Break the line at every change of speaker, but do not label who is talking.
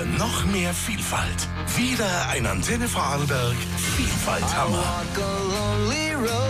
für noch mehr Vielfalt. Wieder ein Antenne Vorarlberg Vielfalt Hammer.